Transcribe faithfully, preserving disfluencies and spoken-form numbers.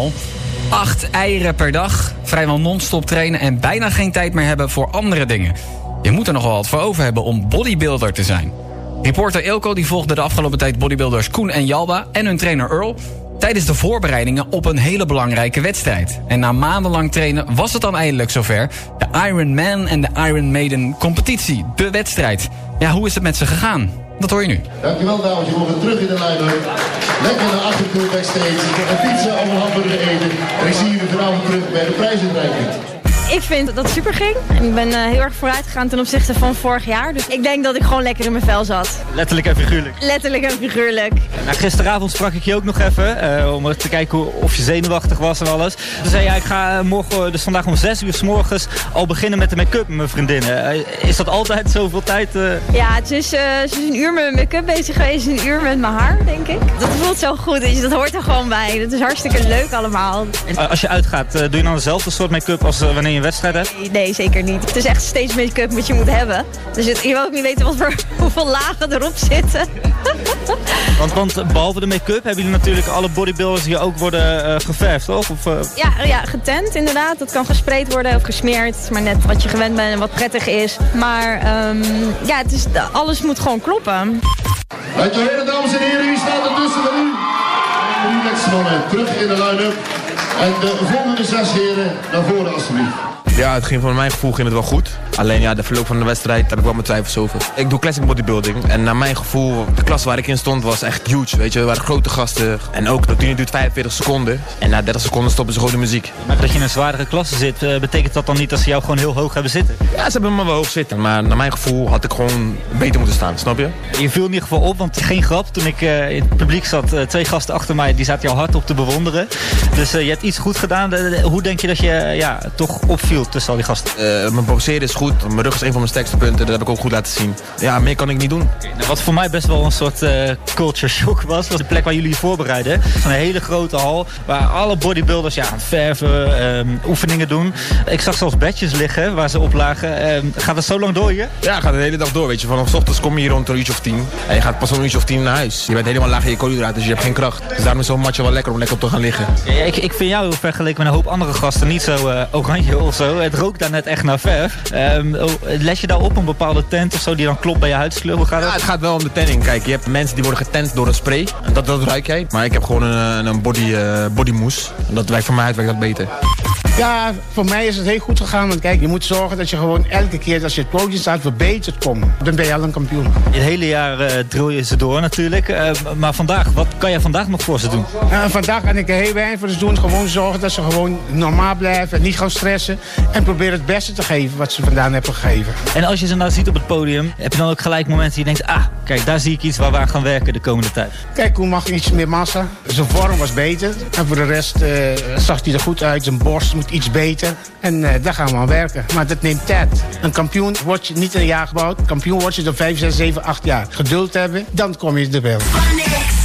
Acht eieren per dag, vrijwel non-stop trainen en bijna geen tijd meer hebben voor andere dingen. Je moet er nog wel wat voor over hebben om bodybuilder te zijn. Reporter Eelco die volgde de afgelopen tijd bodybuilders Koen en Jalba en hun trainer Earl tijdens de voorbereidingen op een hele belangrijke wedstrijd. En na maandenlang trainen was het dan eindelijk zover. De Ironman en de Iron Maiden competitie, de wedstrijd. Ja, hoe is het met ze gegaan? Dat hoor je nu. Dankjewel dames, je mogen terug in de line-up. Lekker naar achtertoe backstage. Een pizza of een hamburger eten. En ik zie jullie vanavond terug bij de prijsuitreiking. Ik vind dat het super ging. Ik ben uh, heel erg vooruit gegaan ten opzichte van vorig jaar. Dus ik denk dat ik gewoon lekker in mijn vel zat. Letterlijk en figuurlijk. Letterlijk en figuurlijk. Nou, gisteravond sprak ik je ook nog even. Uh, om te kijken hoe, of je zenuwachtig was en alles. Toen zei jij, ik ga morgen, dus vandaag om zes uur 's morgens al beginnen met de make-up met mijn vriendinnen. Uh, is dat altijd zoveel tijd? Uh... Ja, het is, uh, ze is een uur met mijn make-up bezig geweest. Een uur met mijn haar, denk ik. Dat voelt zo goed. Dus dat hoort er gewoon bij. Dat is hartstikke leuk allemaal. Uh, als je uitgaat, uh, doe je dan dezelfde soort make-up als uh, wanneer je een wedstrijd hebt? Nee, nee, zeker niet. Het is echt steeds make-up wat je moet hebben. Dus het, je wil ook niet weten wat voor, hoeveel lagen erop zitten. Want, want behalve de make-up hebben jullie natuurlijk alle bodybuilders die ook worden uh, geverfd, toch? Of, uh... ja, ja, getent inderdaad. Dat kan gespreid worden of gesmeerd. Het is maar net wat je gewend bent en wat prettig is. Maar um, ja, het is, alles moet gewoon kloppen. Laat je horen, dames en heren. Wie staat er tussen van u? Relax mannen, terug in de line-up. En de volgende zes heren naar voren alsjeblieft. Ja, het ging van mijn gevoel ging het wel goed. Alleen ja, de verloop van de wedstrijd heb ik wel mijn twijfels over. Ik doe classic bodybuilding en naar mijn gevoel, de klas waar ik in stond was echt huge. Weet je, er waren grote gasten. En ook, dat duurt vijfenveertig seconden. En na dertig seconden stoppen ze gewoon de muziek. Maar dat je in een zwaardere klasse zit, uh, betekent dat dan niet dat ze jou gewoon heel hoog hebben zitten? Ja, ze hebben me wel hoog zitten. Maar naar mijn gevoel had ik gewoon beter moeten staan, snap je? Je viel in ieder geval op, want geen grap. Toen ik uh, in het publiek zat, uh, twee gasten achter mij, die zaten jou hard op te bewonderen. Dus uh, je hebt iets goed gedaan. De, de, hoe denk je dat je uh, ja, toch opviel tussen al die gasten? Uh, mijn poseren is goed. Mijn rug is een van mijn sterkste punten. Dat heb ik ook goed laten zien. Ja, meer kan ik niet doen. Okay, nou, wat voor mij best wel een soort uh, culture shock was, was de plek waar jullie je voorbereiden. Zo'n hele grote hal waar alle bodybuilders ja, verven, um, oefeningen doen. Ik zag zelfs bedjes liggen waar ze op lagen. Um, gaat het zo lang door hier? Ja, gaat de hele dag door. Weet je. Vanaf 's ochtends kom je hier rond een uurtje of tien. En je gaat pas om een uurtje of tien naar huis. Je bent helemaal laag in je koolhydraten, dus je hebt geen kracht. Dus daarom is zo'n matje wel lekker om lekker op te gaan liggen. Ja, ik, ik vind jou vergeleken met een hoop andere gasten niet zo uh, oranje of zo. Het rookt daar net echt naar verf. Um, les je daar op een bepaalde tent of zo die dan klopt bij je huidskleur? Hoe gaat ja, dat? Het gaat wel om de tanning. Kijk, je hebt mensen die worden getent door een spray. Dat, dat ruik jij. Maar ik heb gewoon een, een body, uh, bodymousse. En dat werkt voor mij uit, werkt dat beter. Ja, voor mij is het heel goed gegaan. Want kijk, je moet zorgen dat je gewoon elke keer als je het podium staat verbeterd komt. Dan ben je al een kampioen. Het hele jaar uh, drill je ze door natuurlijk. Uh, maar vandaag, wat kan jij vandaag nog voor ze doen? Uh, vandaag kan ik er heel weinig voor ze doen. Gewoon zorgen dat ze gewoon normaal blijven. En niet gaan stressen. En proberen het beste te geven wat ze vandaan hebben gegeven. En als je ze nou ziet op het podium, heb je dan ook gelijk momenten die je denkt, ah, kijk, daar zie ik iets waar we aan gaan werken de komende tijd. Kijk, Koen mag iets meer massa. Zijn vorm was beter. En voor de rest uh, zag hij er goed uit. Zijn borst moet iets beter. En uh, daar gaan we aan werken. Maar dat neemt tijd. Een kampioen word je niet in een jaar gebouwd. Kampioen word je door vijf, zes, zeven, acht jaar geduld hebben. Dan kom je er wel.